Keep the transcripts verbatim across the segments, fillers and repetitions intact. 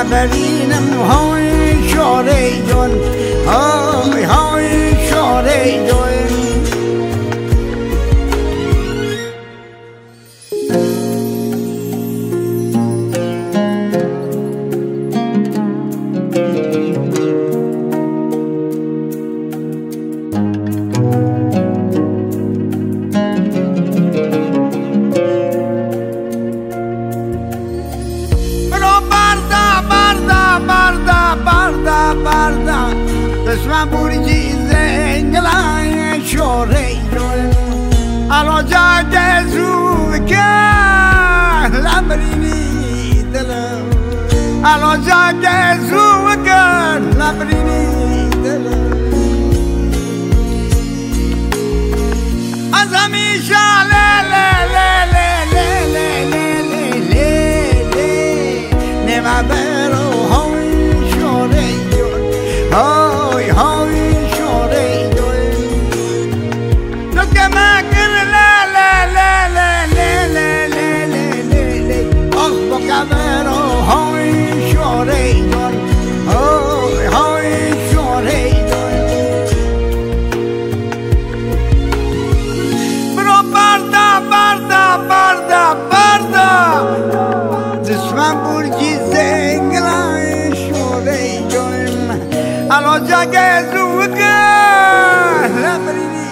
لبرینم های شاره جان های های شاره جان Besma burji zenglay shore yon alo jage zuke labrini dala alo jage zuke labrini dala azami shale le le le le le le le le ne va bero hoy shore yon oh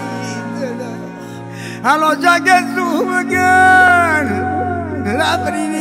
Alo jage zugan labrini